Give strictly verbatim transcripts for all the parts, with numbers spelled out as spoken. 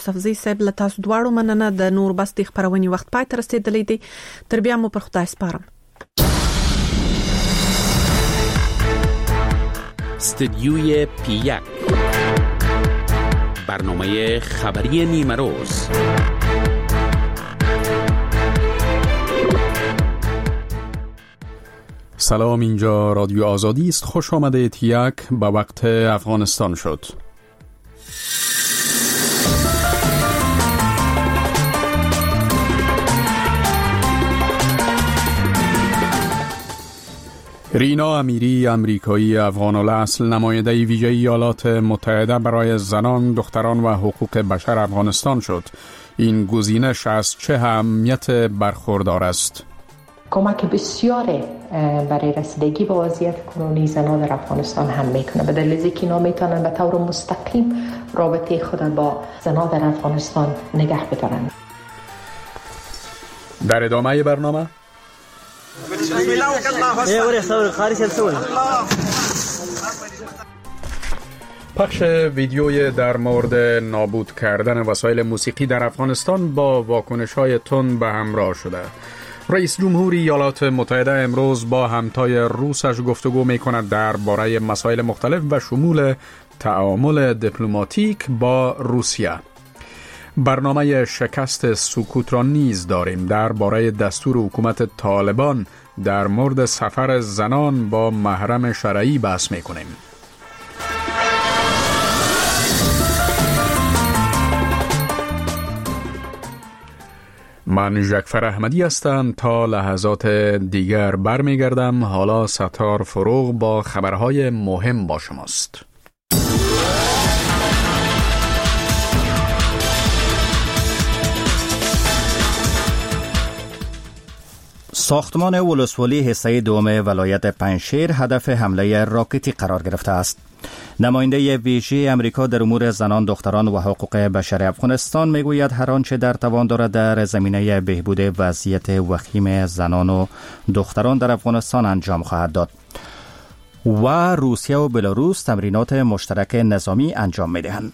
صفزی صاحب له تاسو دواړو مننه. د نور بس د خبرونې وخت پای ته رسیدلی دی. تر بیا مو پر خدای سپارم. استدیوی پیک، برنامه خبری نیمه روز. سلام، اینجا رادیو آزادی است. خوش آمده. تیک به وقت افغانستان شد. رینا امیری، امریکایی افغان الاصل، نماینده ویژه ایالات متحده برای زنان، دختران و حقوق بشر افغانستان شد. این گزینش از چه اهمیت برخوردار است؟ کمک بسیاری برای رسیدگی به وضعیت کنونی زنان در افغانستان هم میکنه، به دلیل اینکه اینا میتونن به طور مستقیم رابطه خود با زنان در افغانستان نگه بدارن. در ادامه برنامه پخش ویدیوی در مورد نابود کردن وسایل موسیقی در افغانستان با واکنش‌های تند به همراه شده. رئیس جمهور ایالات متحده امروز با همتای روسش گفتگو می‌کند درباره مسائل مختلف و شمول تعامل دیپلماتیک با روسیه. برنامه شکست سکوت را نیز داریم. درباره دستور حکومت طالبان در مورد سفر زنان با محرم شرعی بحث می‌کنیم. من ژکفر احمدی هستم. تا لحظات دیگر برمیگردم. حالا ستار فروغ با خبرهای مهم با شماست. ساختمان ولسوالی حصه دوم ولایت پنجشیر هدف حمله راکتی قرار گرفته است. نماینده ویژه امریکا در امور زنان، دختران و حقوق بشر افغانستان میگوید هر آنچه در توان دارد در زمینه بهبود وضعیت وخیم زنان و دختران در افغانستان انجام خواهد داد. و روسیه و بلاروس تمرینات مشترک نظامی انجام میدهند.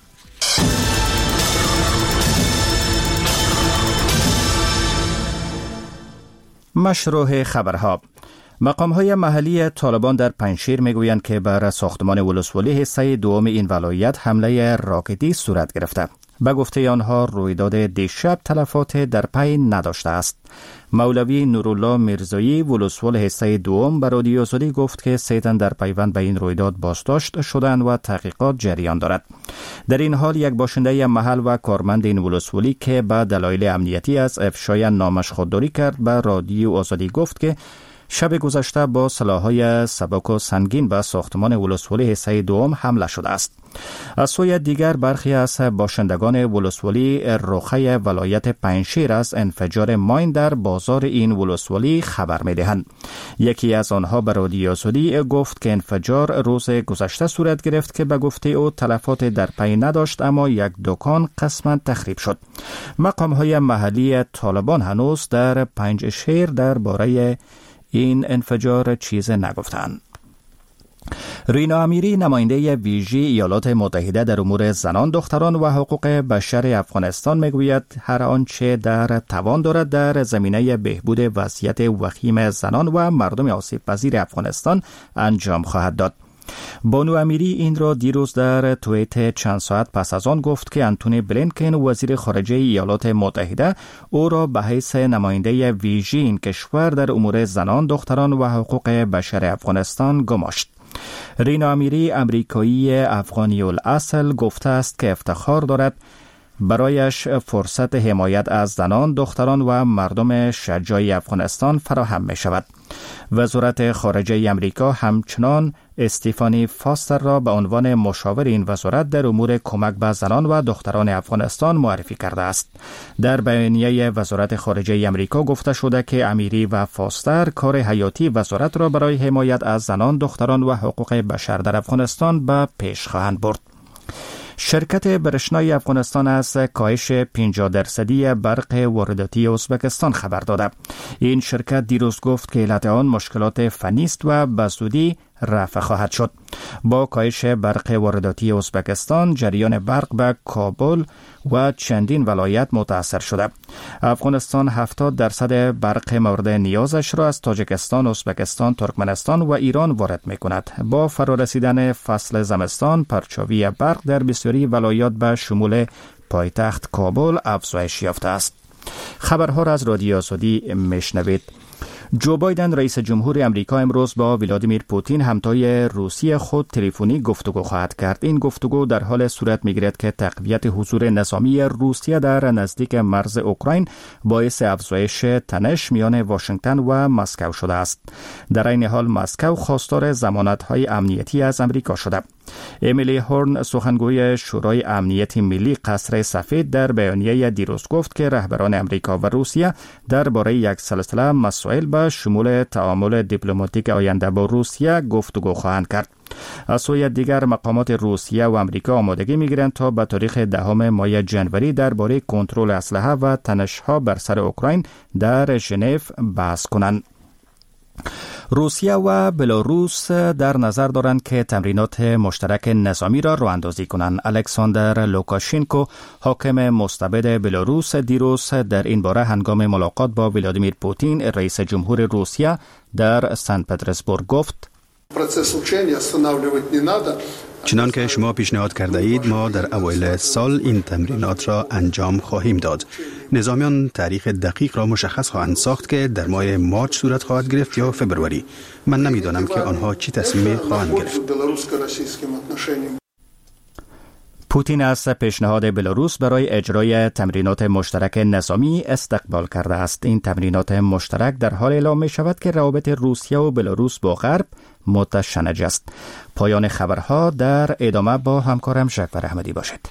مشروع خبرها. مقام‌های محلی طالبان در پنجشیر میگویند که بر ساختمان ولسوالی حصه دوم این ولایت حمله راکتی صورت گرفته. به گفته آنها رویداد دیشب تلفات در پی نداشته است. مولوی نورالله میرزایی ولسوال حصه دوم به رادیو آزادی گفت که سه تن در پیوند به این رویداد بازداشت شدند و تحقیقات جریان دارد. در این حال یک باشنده محل و کارمند این ولسوالی که به دلایل امنیتی از افشای نامش خودداری کرد به رادیو آزادی گفت که شب گذشته با سلاح‌های سبک و سنگین به ساختمان ولسوالی حصه دوم حمله شده است. از سوی دیگر برخی از باشندگان ولسوالی رخه ولایت پنجشیر از انفجار ماین در بازار این ولسوالی خبر می‌دهند. یکی از آنها به رادیو آزادی گفت که انفجار روز گذشته صورت گرفت که به گفته او تلفات در پی نداشت، اما یک دکان قسماً تخریب شد. مقام‌های محلی طالبان هنوز در پنجشیر درباره این انفجار چیز نگفتند. رینا امیری، نماینده ویژه ایالات متحده در امور زنان، دختران و حقوق بشر افغانستان میگوید هر آنچه در توان دارد در زمینه بهبود وضعیت وخیم زنان و مردم آسیب پذیر افغانستان انجام خواهد داد. بانو امیری این را دیروز در توییت چند ساعت پس از آن گفت که انتونی بلینکن وزیر خارجه ایالات متحده او را به حیث نماینده ویژه این کشور در امور زنان، دختران و حقوق بشر افغانستان گماشت. رینا امیری، امریکایی افغانی الاصل، گفته است که افتخار دارد برایش فرصت حمایت از زنان، دختران و مردم شجاع افغانستان فراهم می شود. وزارت خارجه امریکا همچنان استیفانی فاستر را به عنوان مشاور این وزارت در امور کمک به زنان و دختران افغانستان معرفی کرده است. در بیانیه وزارت خارجه امریکا گفته شده که امیری و فاستر کار حیاتی وزارت را برای حمایت از زنان، دختران و حقوق بشر در افغانستان به پیش خواهند برد. شرکت برشنای افغانستان از کاهش پنجاه درصدی برق وارداتی ازبکستان خبر داده. این شرکت دیروز گفت که علت آن مشکلات فنی است و به زودی رفع خواهد شد. با کاهش برق وارداتی ازبکستان، جریان برق به کابل و چندین ولایت متاثر شده. افغانستان هفتاد درصد برق مورد نیازش را از تاجیکستان، ازبکستان، ترکمنستان و ایران وارد می کند. با فرارسیدن فصل زمستان، پرچاوی برق در بسیاری ولایات به شمول پایتخت کابل افزایش یافته است. خبرها را از رادیو آزادی میشنوید. جو بایدن رئیس جمهور امریکا امروز با ولادیمیر پوتین همتای روسیه خود تلفنی گفتگو خواهد کرد. این گفتگو در حال صورت می‌گیرد که تقویت حضور نظامی روسیه در نزدیک مرز اوکراین باعث افزایش تنش میان واشنگتن و مسکو شده است. در این حال مسکو خواستار ضمانت‌های امنیتی از امریکا شده. امیلی هورن، سخنگوی شورای امنیت ملی قصر سفید، در بیانیه دیروز گفت که رهبران امریکا و روسیه درباره یک سلسله مسائل به شمول تعامل دیپلماتیک آینده با روسیه گفتگو خواهند کرد. از سوی دیگر مقامات روسیه و امریکا آمادگی می‌گیرند تا به تاریخ دهم ماه جنوری درباره کنترل اسلحه و تنش‌ها بر سر اوکراین در ژنو بحث کنند. روسیه و بلاروس در نظر دارند که تمرینات مشترک نظامی را راه اندازی کنند. الکساندر لوکاشنکو، حاکم مستبد بلاروس، دیروز در این باره هنگام ملاقات با ولادیمیر پوتین رئیس جمهور روسیه در سن پترزبورگ گفت: چنان که شما پیشنهاد کرده اید، ما در اوایل سال این تمرینات را انجام خواهیم داد. نظامیان تاریخ دقیق را مشخص خواهند ساخت که در ماه مارچ صورت خواهد گرفت یا فبروری. من نمیدانم که آنها چی تصمیمی خواهند گرفت. پوتین از پیشنهاد بلاروس برای اجرای تمرینات مشترک نظامی استقبال کرده است. این تمرینات مشترک در حال اعلام می شود که روابط روسیه و بلاروس با غرب متشنج است. پایان خبرها، در ادامه با همکارم شکفر احمدی باشید.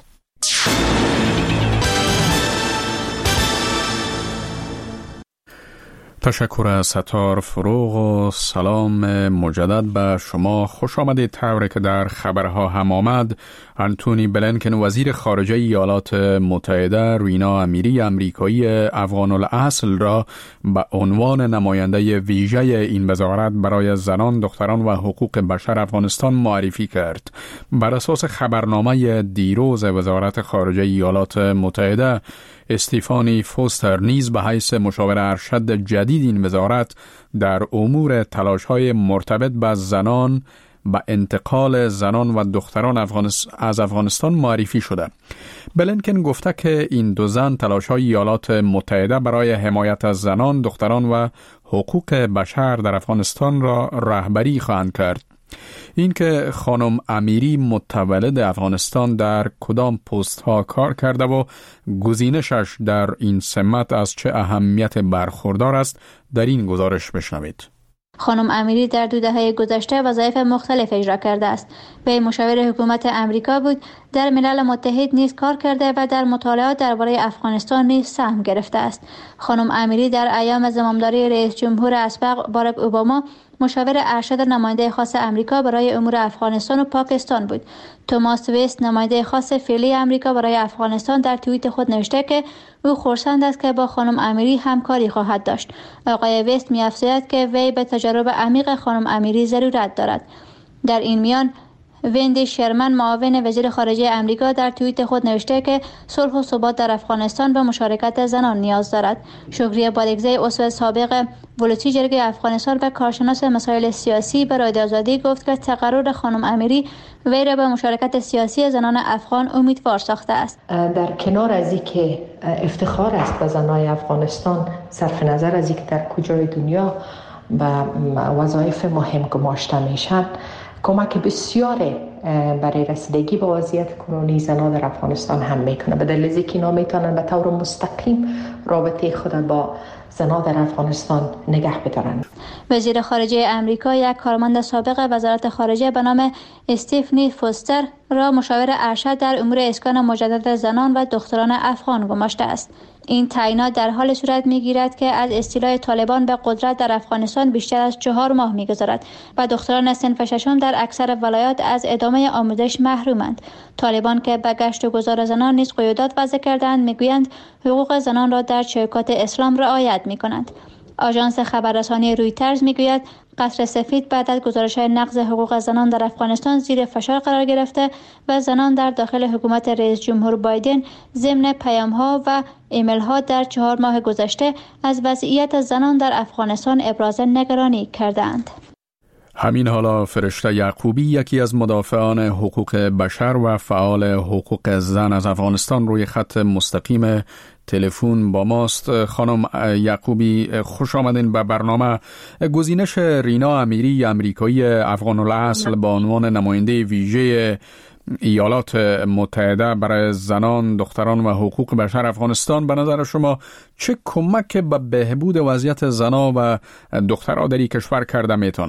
تشکر از ستار فروغ و سلام مجدد به شما. خوش آمدید. طوری که در خبرها هم آمد، انتونی بلینکن وزیر خارجه ایالات متحده رینا امیری امریکایی افغان الاصل را به عنوان نماینده ویژه این وزارت برای زنان، دختران و حقوق بشر افغانستان معرفی کرد. بر اساس خبرنامه دیروز وزارت خارجه ایالات متحده، استیفانی فوستر نیز به حیث مشاور ارشد جدید این وزارت در امور تلاش‌های مرتبط با زنان و انتقال زنان و دختران افغانست... از افغانستان معرفی شده. بلینکن گفته که این دو زن تلاش‌های ایالات متحده برای حمایت از زنان، دختران و حقوق بشر در افغانستان را رهبری خواهند کرد. این که خانم امیری متولد افغانستان در کدام پست ها کار کرده و گزینشش در این سمت از چه اهمیت برخوردار است، در این گزارش بشنوید. خانم امیری در دو دهه گذشته وظایف مختلف اجرا کرده است. وی مشاور حکومت امریکا بود، در ملل متحد نیز کار کرده و در مطالعات درباره افغانستان نیز سهم گرفته است. خانم امیری در ایام زمامداری رئیس جمهور اسبق باراک اوباما مشاور ارشد نماینده خاص امریکا برای امور افغانستان و پاکستان بود. توماس ویست، نماینده خاص فعلی امریکا برای افغانستان، در توییت خود نوشته که او خرسند است که با خانم امیری همکاری خواهد داشت. آقای ویست می‌افزاید که وی به تجربه عمیق خانم امیری ضرورت دارد. در این میان وندی شرمن، معاون وزیر خارجه امریکا، در توییت خود نوشته که صلح و ثبات در افغانستان به مشارکت زنان نیاز دارد. شکریه بادگزی، عضو سابق ولوتی جرگه افغانستان و کارشناس مسائل سیاسی، به رادیو آزادی گفت که تقرر خانم امیری وی را به مشارکت سیاسی زنان افغان امیدوار ساخته است. در کنار از اینکه افتخار است به زنان افغانستان، صرف نظر از اینکه در کجای دنیا به وظایف مهم گماشته میشن، کمک بسیار برای رسیدگی به وضعیت کنونی زنان در افغانستان هم میکنه. به دلیل اینکه اینا میتونن به طور مستقیم رابطه خود با زنان در افغانستان نگه بدارن. وزیر خارجه امریکا، یک کارمند سابق وزارت خارجه به نام استیفنی فوستر، را مشاور ارشد در امور اسکان مجدد زنان و دختران افغان گماشته است. این تعیینات در حال صورت می‌گیرد که از استیلای طالبان به قدرت در افغانستان بیشتر از چهار ماه می‌گذرد و دختران صنف ششم در اکثر ولایات از ادامه آموزش محرومند. طالبان که به گشت و گذار زنان نیز قیودات وضع کردند می‌گویند حقوق زنان را در چوکات اسلام رعایت می‌کنند. آژانس خبررسانی رویترز میگوید قصر سفید بعد از گزارش‌های نقض حقوق زنان در افغانستان زیر فشار قرار گرفته و زنان در داخل حکومت رئیس جمهور بایدن ضمن پیام‌ها و ایمیل‌ها در چهار ماه گذشته از وضعیت زنان در افغانستان ابراز نگرانی کردند. همین حالا فرشته یعقوبی، یکی از مدافعان حقوق بشر و فعال حقوق زن از افغانستان، روی خط مستقیم تلفن با ماست. خانم یعقوبی خوش آمدین به برنامه. گزینش رینا امیری، امریکایی افغان الاصل، به عنوان نماینده ویژه ایالات متحده برای زنان، دختران و حقوق بشر افغانستان، به نظر شما چه کمک به بهبود وضعیت زنان و دختران در این کشور کرده میتونه؟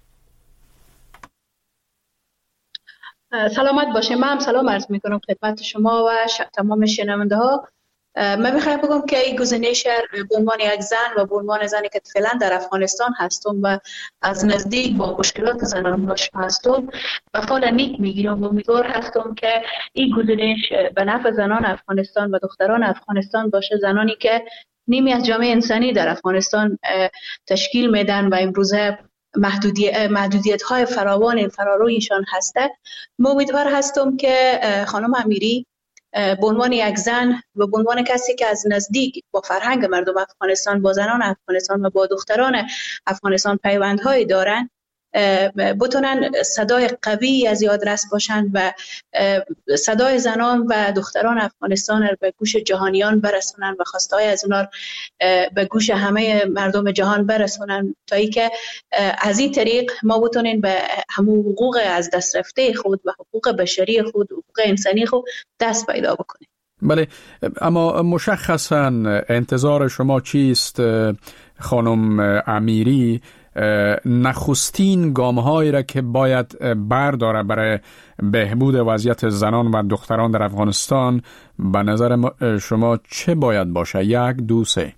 سلامت باشه. من هم سلام عرض میکنم خدمت شما و تمام شنونده ها. من میخوایم بگم که این گزینش به عنوان یک زن و به عنوان زنی که فعلا در افغانستان هستم و از نزدیک با مشکلات زنان آشنا هستم و فعلا نیک میگیرم و امیدوار هستم که این گزینش به نفع زنان افغانستان و دختران افغانستان باشه، زنانی که نیمی از جامعه انسانی در افغانستان تشکیل میدن و امروزه محدودیت محدودیت های فراوان فرارویشان هسته. من امیدوار هستم که خانم امیری به عنوان یک زن و به عنوان کسی که از نزدیک با فرهنگ مردم افغانستان، با زنان افغانستان و با دختران افغانستان پیوندهایی دارن، بتونن صدای قوی از یادرس باشن و صدای زنان و دختران افغانستان رو به گوش جهانیان برسونن و خواستهای از اونا به گوش همه مردم جهان برسونن، تا ای که از این طریق ما بتونیم به همون حقوق از دست رفته خود و حقوق بشری خود، حقوق انسانی خود دست پیدا بکنیم. بله، اما مشخصا انتظار شما چیست خانم امیری؟ نخستین گام‌هایی را که باید برداره برای بهبود وضعیت زنان و دختران در افغانستان به نظر شما چه باید باشه؟ یک، دو، سه.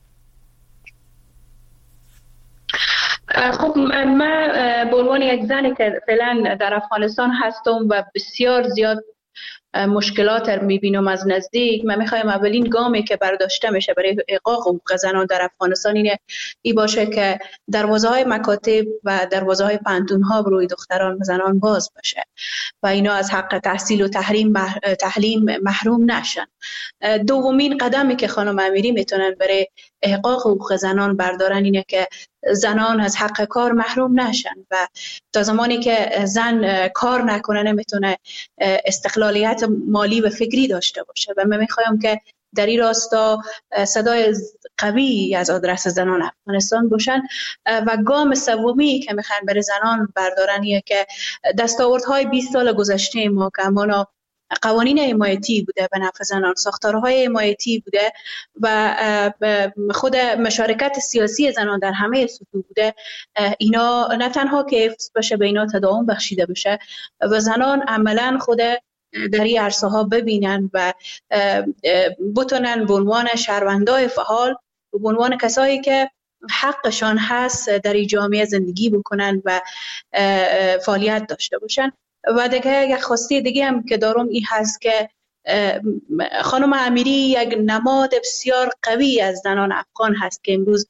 خب من به عنوان یک زنی که فعلا در افغانستان هستم و بسیار زیاد مشکلات رو میبینم از نزدیک، من میخوایم اولین گامی که برداشته میشه برای احقاق حقوق زنان در افغانستان اینه ای باشه که دروازه های مکاتب و دروازه های پانتون ها روی دختران و زنان باز باشه و اینا از حق تحصیل و تحریم تعلیم محروم نشن. دومین قدمی که خانم امیری میتونن برای احقاق حقوق زنان بردارن اینه که زنان از حق کار محروم نشن و تا زمانی که زن کار نکنه نمیتونه استقلالیت مالی و فکری داشته باشه و من میخوایم که در این راستا صدای قوی از آدرس زنان افغانستان باشن. و گام سومی که میخوان برای زنان بردارن اینه که دستاوردهای بیست سال گذشته ما که امانا قوانین حمایتی بوده به نفع زنان، ساختارهای حمایتی بوده و خود مشارکت سیاسی زنان در همه سطوح بوده، اینا نه تنها که حفظ بشه، به اینا تداوم بخشیده بشه و زنان عملا خود در این عرصه ها ببینن و بتونن به عنوان شهروندای فعال و به عنوان کسایی که حقشان هست در این جامعه زندگی بکنن و فعالیت داشته باشن. و دیگه یک خواسته دیگه هم که دارم این هست که خانم امیری یک نماد بسیار قوی از زنان افغان هست که امروز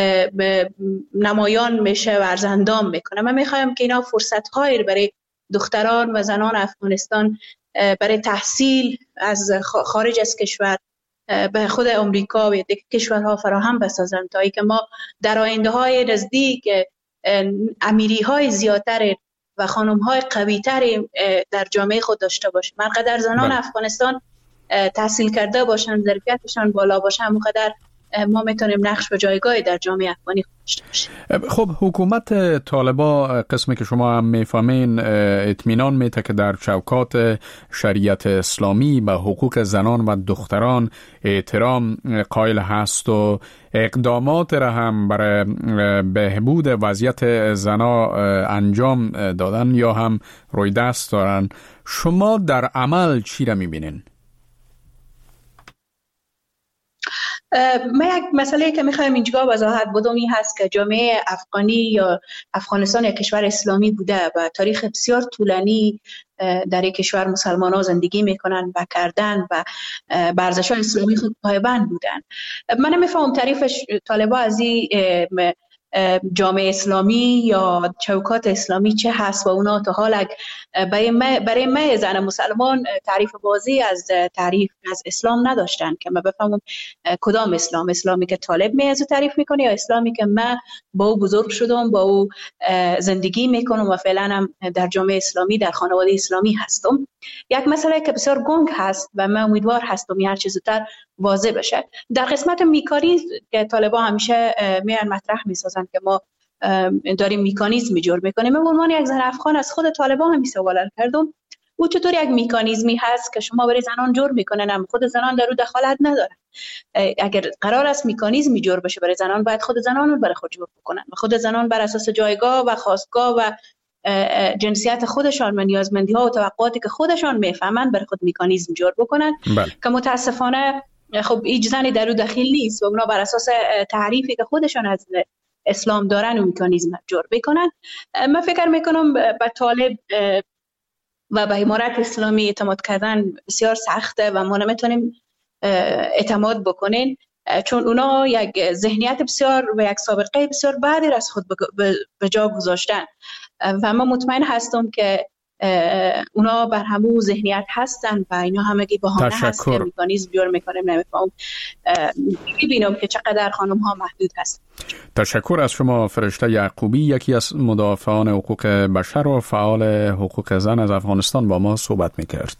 نمایان میشه و ارزندام میکنه. من میخوایم که اینا فرصت هایی برای دختران و زنان افغانستان برای تحصیل از خارج از کشور به خود امریکا و دیگه کشورها فراهم بسازن تا ای که ما در آینده های نزدیک امیری های زیادتر و خانم های قوی تری در جامعه خود داشته باشیم. مرقدر زنان افغانستان تحصیل کرده باشن، ظرفیتشان بالا باشه، همونقدر ما میتونیم نقش و جایگاهی در جامعه افغانی داشته باشیم. خب حکومت طالبان قسمی که شما هم میفهمین اطمینان میده که در چوکات شریعت اسلامی به حقوق زنان و دختران احترام قائل هست و اقدامات را هم برای بهبود وضعیت زنا انجام دادن یا هم روی دست دارن. شما در عمل چی را میبینین؟ ما یک مسئله که میخوایم اینجا وضاحت بدم این هست که جامعه افغانی یا افغانستان یک کشور اسلامی بوده و تاریخ بسیار طولانی در یک کشور مسلمان ها زندگی میکنن و کردن و به ارزش‌های اسلامی خود پایبند بودن. من نمیفهم تعریف طالبان از این جامعه اسلامی یا چوکات اسلامی چه هست و اونا تا حالا برای من زن مسلمان تعریف واضحی از تعریف از اسلام نداشتن که من بفهمم کدام اسلام، اسلامی که طالب میازو تعریف میکنه یا اسلامی که من با او بزرگ شدم، با او زندگی میکنم و فعلا هم در جامعه اسلامی در خانواده اسلامی هستم. یک مسئله که بسیار گنگ هست و من امیدوار هستم هر چه زودتر واضح بشه. در قسمت میکاری که طالبان همیشه میان مطرح میسازن که ما داریم میکانیزمی جور میکنیم، من به عنوان یک زن افغان از خود طالبان هم سوال کردم او چطور یک میکانیزمی هست که شما برای زنان جور میکنن هم خود زنان در او دخالت ندارن. اگر قرار است میکانیزمی جور بشه برای زنان باید خود زنان رو برای خود جور بکنن و خود زنان بر اساس جایگاه و خواستگاه و جنسیت خودشان و نیازمندی ها و توقعاتی که خودشان میفهمند برای خود میکانیزم جور بکنن بله. که متاسفانه خب هیچ زنی در او دخیل نیست و اونا بر اساس تعریفی که خودشان از اسلام دارن و میکانیزم جور بکنن. من فکر میکنم به طالب و به امارت اسلامی اعتماد کردن بسیار سخته و ما نمیتونیم اعتماد بکنین چون اونا یک ذهنیت بسیار و یک سابقه بسیار بعدی از خود به جا گذاشتن و من مطمئن هستم که اونا بر همون ذهنیت هستن و اینا همگی بهانه هست که میکانیزم جور میکنیم. نمیفهم ببینم که چقدر خانم ها محدود هست. تشکر از شما فرشته یعقوبی، یکی از مدافعان حقوق بشر و فعال حقوق زن از افغانستان با ما صحبت میکرد.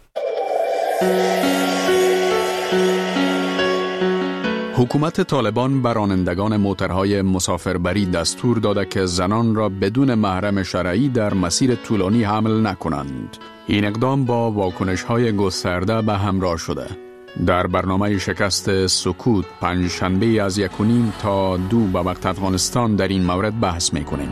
حکومت طالبان بر رانندگان موترهای مسافربری دستور داده که زنان را بدون محرم شرعی در مسیر طولانی حمل نکنند. این اقدام با واکنش‌های گسترده به همراه شده. در برنامه شکست سکوت پنجشنبه از یک و نیم تا دو به وقت افغانستان در این مورد بحث می‌کنیم.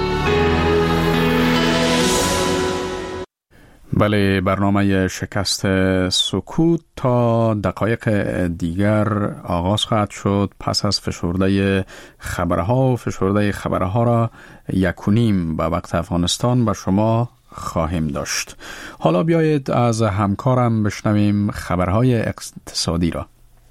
بله، برنامه شکست سکوت تا دقایق دیگر آغاز خواهد شد. پس از فشرده خبرها و فشرده خبرها را یک و نیم به وقت افغانستان به شما خواهیم داشت. حالا بیایید از همکارم بشنویم خبرهای اقتصادی را.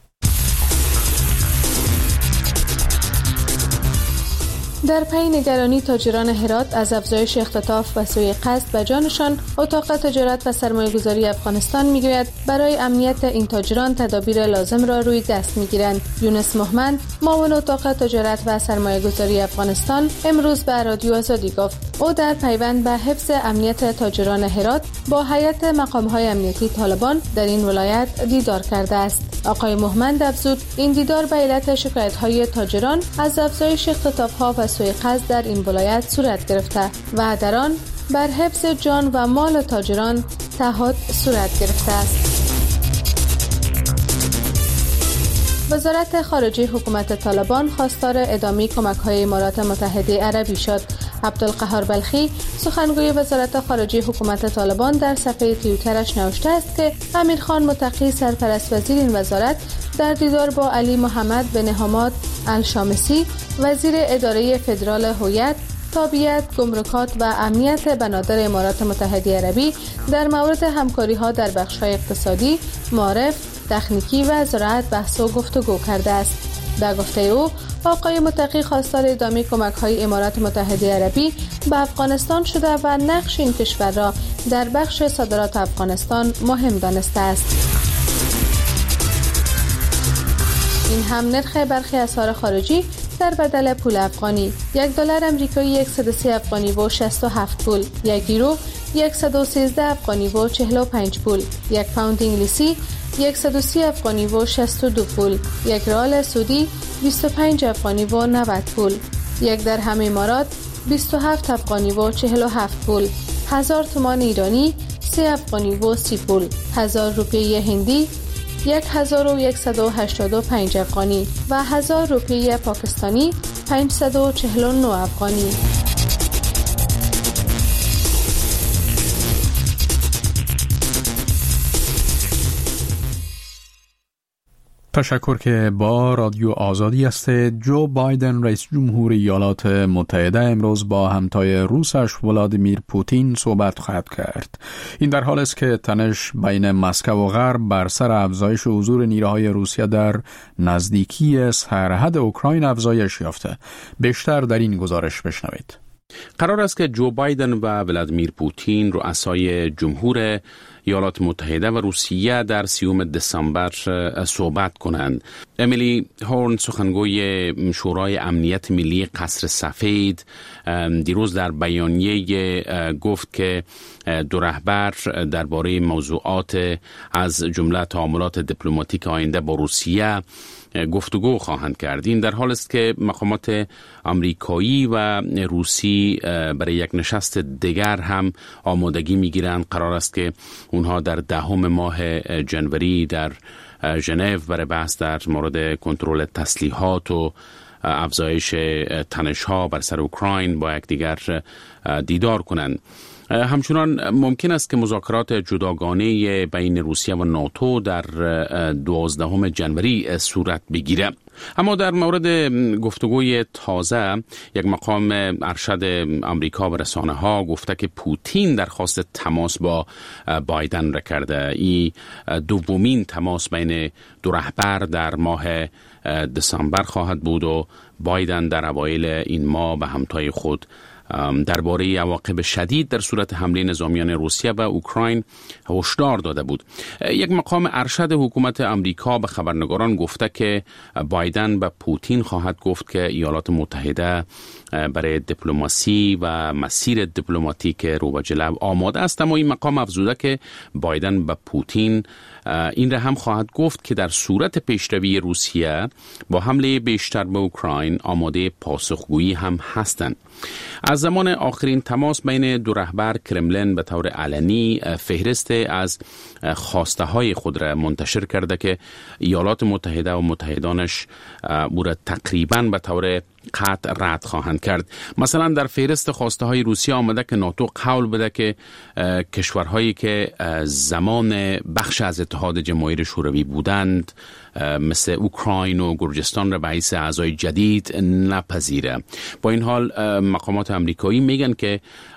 در پی نگرانی تاجران هرات از افزایش اختطاف و سوء قصد به جانشان، اتاق تجارت و سرمایه‌گذاری افغانستان میگوید برای امنیت این تاجران تدابیر لازم را روی دست میگیرند. یونس محمد، معاون اتاق تجارت و سرمایه‌گذاری افغانستان، امروز به رادیو آزادی گفت او در پیوند به حفظ امنیت تاجران هرات با هیئت مقام‌های امنیتی طالبان در این ولایت دیدار کرده است. آقای محمد افزود این دیدار به علت شکایت‌های تاجران از افزایش اختطاف‌ها و سوء قصد در این ولایت صورت گرفته و در آن بر حفظ جان و مال تاجران تعهد صورت گرفته است. وزارت خارجه حکومت طالبان خواستار ادامه کمک‌های امارات متحده عربی شد. عبدالقهار بلخی، سخنگوی وزارت خارجه حکومت طالبان، در صفحه توییترش نوشته است که امیرخان متقی، سرپرست وزیر این وزارت، در دیدار با علی محمد بن حماد الشامسی، وزیر اداره فدرال هویت، تابعیت، گمرکات و امنیت بنادر امارات متحده عربی در مورد همکاری‌ها در بخش‌های اقتصادی، معارف، تکنیکی و زراعت بحث و گفتگو کرده است. در گفته او، آقای متقی خواستار ادامه کمک‌های امارات متحده عربی به افغانستان شده و نقش این کشور را در بخش صادرات افغانستان مهم دانسته است. این هم نرخ برخی اسعار خارجی در بدل پول افغانی: یک دلار آمریکایی صد و سی افغانی و شصت و هفت پول، یک یورو صد و سیزده افغانی و چهل و پنج پول، یک پوند انگلیسی صد و سی افغانی و شصت و دو پول. یک ریال سعودی بیست و پنج افغانی و نود پول. یک درهم امارات بیست و هفت افغانی و چهل و هفت پول. هزار تومان ایرانی سه افغانی و سی پول. هزار روپیه هندی یک هزار و صد و هشتاد و پنج افغانی و هزار روپیه پاکستانی پانصد و چهل و نه افغانی. تشکر که با رادیو آزادی است. جو بایدن رئیس جمهور ایالات متحده امروز با همتای روسش ولادیمیر پوتین صحبت خواهد کرد. این در حالی است که تنش بین مسکو و غرب بر سر افزایش حضور نیروهای روسیه در نزدیکی سرحد اوکراین افزایش یافته. بیشتر در این گزارش بشنوید. قرار است که جو بایدن و ولادیمیر پوتین رؤسای جمهور ایالات متحده و روسیه در سیوم دسامبر صحبت کنند. امیلی هورن سخنگوی شورای امنیت ملی قصر سفید دیروز در بیانیه گفت که دو رهبر درباره موضوعات از جمله تعاملات دیپلماتیک آینده با روسیه گفتگو خواهند کرد. این در حال است که مقامات آمریکایی و روسی برای یک نشست دیگر هم آمادگی میگیرند. قرار است که اونها در دهم ماه جنوری در ژنو برای بحث در مورد کنترل تسلیحات و افزایش تنش‌ها بر سر اوکراین با یکدیگر دیدار کنند. همچنان ممکن است که مذاکرات جداگانه بین روسیه و ناتو در دوازدهم جنوری صورت بگیره. اما در مورد گفتگوی تازه یک مقام ارشد آمریکا و رسانه ها گفته که پوتین درخواست تماس با بایدن را کرده. این دومین تماس بین دو رهبر در ماه دسامبر خواهد بود و بایدن در اوایل این ماه به همتای خود درباره عواقب شدید در صورت حمله نظامیان روسیه به اوکراین هشدار داده بود. یک مقام ارشد حکومت آمریکا به خبرنگاران گفته که بایدن به پوتین خواهد گفت که ایالات متحده برای دیپلماسی و مسیر دیپلماتیک رو به جلو آماده است. اما این مقام افزوده که بایدن به پوتین این را هم خواهد گفت که در صورت پیشروی روسیه با حمله بیشتر به اوکراین آماده پاسخگویی هم هستند. از زمان آخرین تماس بین دو رهبر کرملین به طور علنی فهرست از خواسته های خود را منتشر کرده که ایالات متحده و متحدانش او را تقریباً به طور قطع رد خواهند کرد. مثلا در فهرست خواسته های روسیه آمده که ناتو قول بده که کشورهایی که زمان بخش از اتحاد جماهیر شوروی بودند مثل اوکراین و گرجستان را به حیث اعضای جدید نپذیره. با این حال مقامات آمریکایی میگن که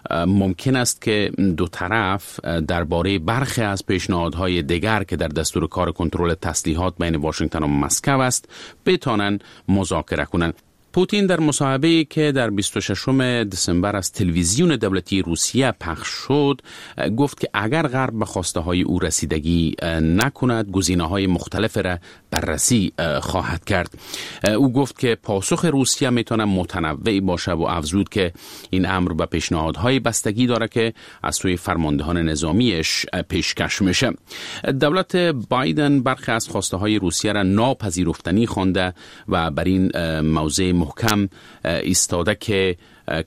ممکن است که دو طرف درباره برخی از پیشنهادهای دیگر که در دستور کار کنترل تسلیحات بین واشنگتن و مسکو است بتوانند مذاکره کنند. پوتین در مصاحبه‌ای که در بیست و ششم دسامبر از تلویزیون دولتی روسیه پخش شد گفت که اگر غرب به خواسته‌های او رسیدگی نکند گزینه‌های مختلف را بررسی خواهد کرد. او گفت که پاسخ روسیه میتونه متنوع باشه و افزود که این امر به پیشنهادهای بستگی داره که از سوی فرماندهان نظامیش پیشکش میشه. دولت بایدن برخی از خواسته‌های روسیه را ناپذیرفتنی خوانده و بر این موضوع محکم ایستاده که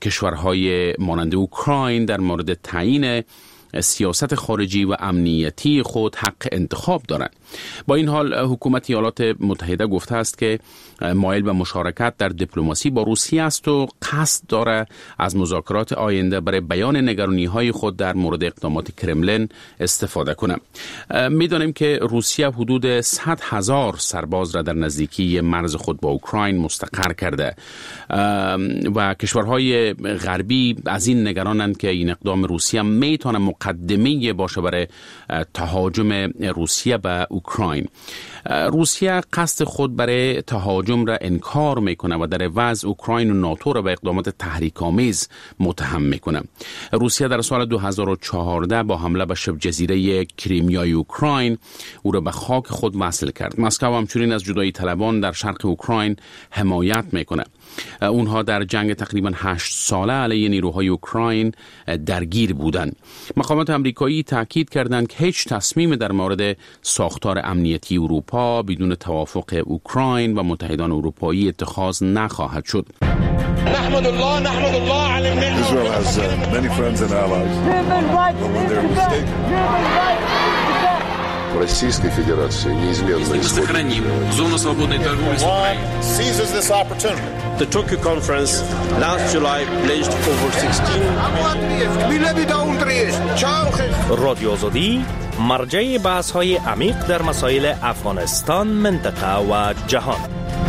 کشورهای مانند اوکراین در مورد تعیین سیاست خارجی و امنیتی خود حق انتخاب دارند. با این حال حکومت ایالات متحده گفته است که مایل به مشارکت در دیپلماسی با روسیه است و قصد داره از مذاکرات آینده برای بیان نگرانی‌های خود در مورد اقدامات کرملین استفاده کنه. می‌دانیم که روسیه حدود صد هزار سرباز را در نزدیکی مرز خود با اوکراین مستقر کرده و کشورهای غربی از این نگرانند که این اقدام روسیه میتونه مقدمه باشه برای تهاجم روسیه به اوکراین. روسیه قصد خود برای تهاجم را انکار میکنه و در عوض اوکراین و ناتو را به اقدامات تحریک‌آمیز متهم میکنه. روسیه در سال دو هزار و چهارده با حمله به شبه جزیره کریمیای اوکراین او را به خاک خود وصل کرد. مسکو همچنین از جدایی طلبان در شرق اوکراین حمایت میکنه. اونها در جنگ تقریبا هشت ساله علیه نیروهای اوکراین درگیر بودند. مقامات آمریکایی تاکید کردند که هیچ تصمیم در مورد ساختار امنیتی اروپا بدون توافق اوکراین و متحدان اروپایی اتخاذ نخواهد شد. نحمد الله نحمد الله علی النعمة. Israel has uh, many friends and allies. But when they're mistaken. Российской Федерации неизменно исходит. Зона свободной торговли с Украиной. Seizes this opportunity. The Tokyo conference last July pledged over sixteen. رادیو آزادی مرجع بحث‌های عمیق در مسائل افغانستان، منطقه و جهان.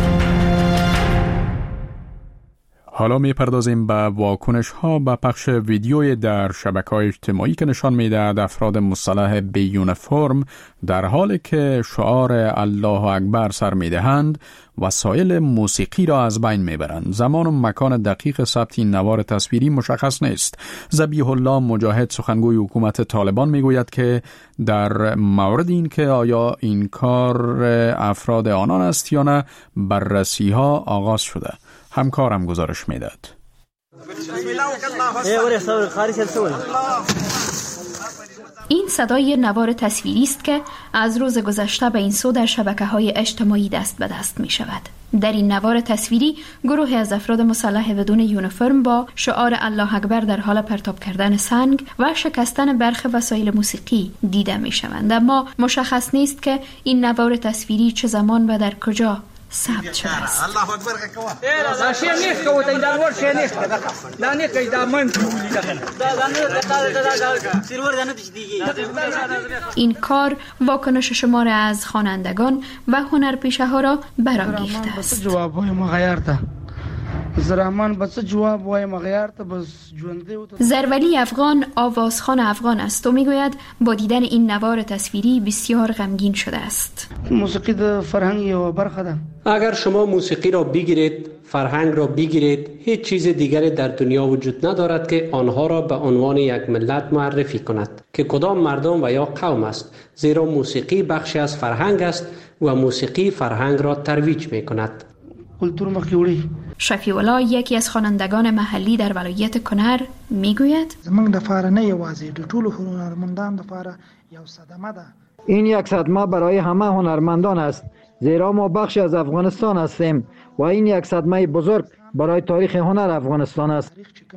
حالا میپردازیم به واکنش ها به پخش ویدیوی در شبکه‌های اجتماعی که نشان میدهد افراد مسلح بی یونیفرم در حالی که شعار الله اکبر سر میدهند وسایل موسیقی را از بین میبرند. زمان و مکان دقیق ثبت این نوار تصویری مشخص نیست. ذبیح الله مجاهد سخنگوی حکومت طالبان میگوید که در مورد این که آیا این کار افراد آنان است یا نه بررسی ها آغاز شده. همکارم گزارش میداد. این صدای نوار تصویری است که از روز گذشته به این سو در شبکه‌های اجتماعی دست به دست می شود. در این نوار تصویری گروهی از افراد مسلح بدون یونیفرم با شعار الله اکبر در حال پرتاب کردن سنگ و شکستن برخی وسایل موسیقی دیده می شوند، اما مشخص نیست که این نوار تصویری چه زمان و در کجا ثبت شده است. الله اکبر کوه شی نیست کوه این دانور شی نیست دا نه کی دا من این کار واکنش شمار از خوانندگان و هنرپیشه ها را برانگیخته است. جواب های مغیرته زرمان بس جواب وای مغیرته بس جونده زرولی افغان آوازخوان افغان است و میگوید با دیدن این نوار تصویری بسیار غمگین شده است. موسیقی د فرهنگ و برخه ده. اگر شما موسیقی را بگیرید، فرهنگ را بگیرید، هیچ چیز دیگری در دنیا وجود ندارد که آنها را به عنوان یک ملت معرفی کند که کدام مردم و یا قوم است، زیرا موسیقی بخشی از فرهنگ است و موسیقی فرهنگ را ترویج می کند. شفیع الله یکی از خوانندگان محلی در ولایت کنر میگوید زمونږ د فاره نه یوازې د ټولو هنرمندان د فاره یو صدمه ده. این یک صدمه برای همه هنرمندان است، زیرا ما بخشی از افغانستان هستیم و این یک صدمه بزرگ برای تاریخ هنر افغانستان است.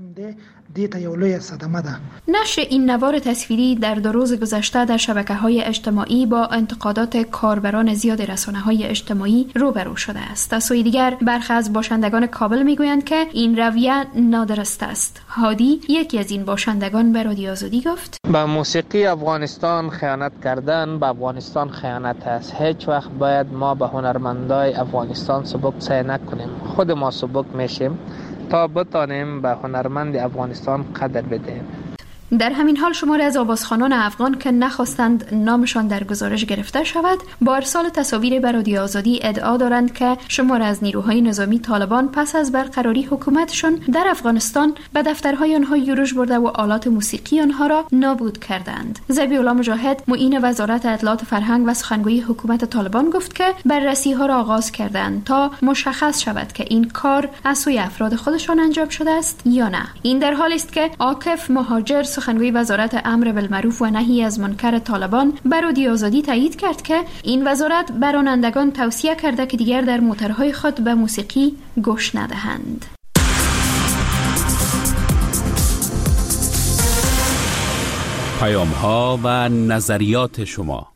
نشر این نوار تصویری در دو روز گذشته در شبکه‌های اجتماعی با انتقادات کاربران زیاد رسانه‌های اجتماعی روبرو شده است. از سوی دیگر برخی از باشندگان کابل میگویند که این رویه نادرست است. هادی یکی از این باشندگان به رادیو آزادی گفت: با موسیقی افغانستان خیانت کردن به افغانستان خیانت است. هیچ وقت باید ما به هنرمندای افغانستان سبک سعی نکنیم. خود ما سبک میشیم تا بتانیم به هنرمند افغانستان قدر بدهیم. در همین حال شماری از آوازخوانان افغان که نخواستند نامشان در گزارش گرفته شود با ارسال تصاویر به رادیو آزادی ادعا دارند که شماری از نیروهای نظامی طالبان پس از برقراری حکومتشان در افغانستان به دفترهای آنها یورش برده و آلات موسیقی آنها را نابود کردند. ذبیح الله مجاهد معین وزارت اطلاعات فرهنگ و سخنگوی حکومت طالبان گفت که بررسی ها را آغاز کردند تا مشخص شود که این کار از سوی افراد خودشان انجام شده است یا نه. این در حالی است که عاکف مهاجر سخنگوی وزارت امر بالمعروف و نهی از منکر طالبان بر رادیو آزادی تایید کرد که این وزارت بر رانندگان توصیه کرده که دیگر در موتورهای خود به موسیقی گوش ندهند. پیام‌ها و نظریات شما.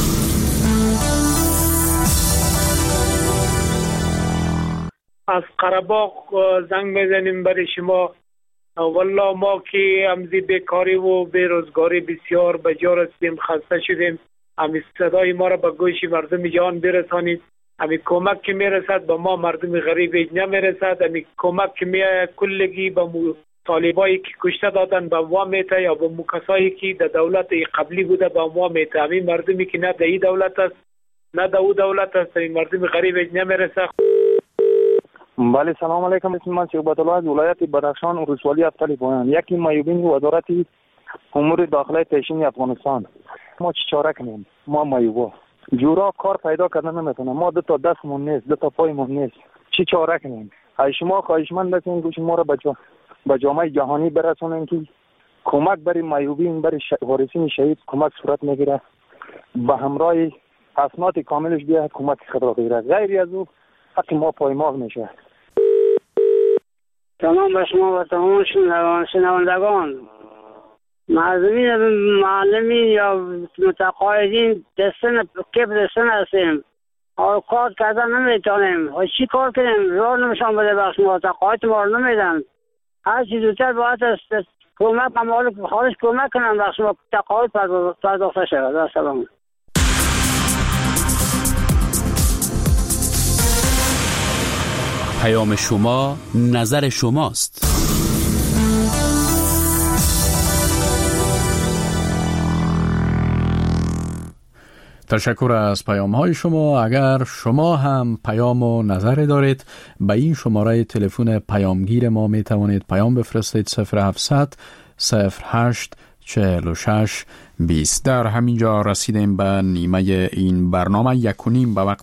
از قره‌باغ زنگ میزنیم برای شما. والله ما که امزی بیکاری و بیروزگاری بسیار به جا رسیدیم، خسته شدیم. امی صدای ما را به گوش مردم جهان برسانید. امی کمک که میرسد به ما مردم غریب نمیرسد. امی کمک که می کلگی به طالبایی که کشته دادن به ما میته یا به کسایی که در دولت قبلی بوده به ما میته. امی مردمی که نه در این دولت است نه در او دولت است مردم غریب نمیرسه. بله سلام علیکم. اسم من شعبت الله از ولایت بدخشان ولسوالی افتالی پایان. یکی معیوبین وزارت امور داخلی پیشین افغانستان. ما چه چاره کنیم؟ ما معیوبا جورا کار پیدا کردن نمیتونم. ما دو تا دستمون نیست، دو تا پایمون نیست. چه چاره کنیم؟ ای شما خواهشمند هستیم گوش ما را بچا به جامعه جهانی برسونیم که کمک برای معیوبین، برای وارثین شهید کمک صورت میگیره، به همراه اسناد کاملش بیاد کمک خود را بگیره. غیر از او حق ما پایمال میشه. تمام به شما و تمام شنوندگان، معلمین معلمین یا متقاعدین دستن کپ دستن هستیم و کار کردن نمیتونیم و چی کار کنیم؟ راه نمیشان بده بخش ما تقاعد ما رو نمیدن. هر چی زودتر باید است کمک ممالک خارج کمک کنم بخش ما تقاعد پرداخته شود. سلام. پیام شما نظر شماست. تشکر از پیام های شما. اگر شما هم پیام و نظر دارید به این شماره تلفن پیامگیر ما می توانید پیام بفرستید صفر هفتصد صفر هشت چهل و شش بیست. در همینجا رسیدیم به نیمه این برنامه. یک و نیم به وقت